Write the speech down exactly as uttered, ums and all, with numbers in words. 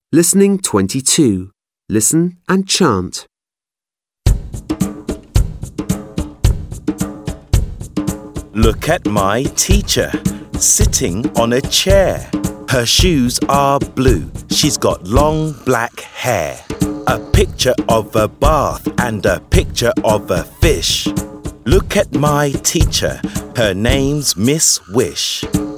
Listening twenty-two. Listen and chant. Look at my teacher, sitting on a chair. Her shoes are blue. She's got long black hair. A picture of a bath and a picture of a fish. Look at my teacher. Her name's Miss Wish.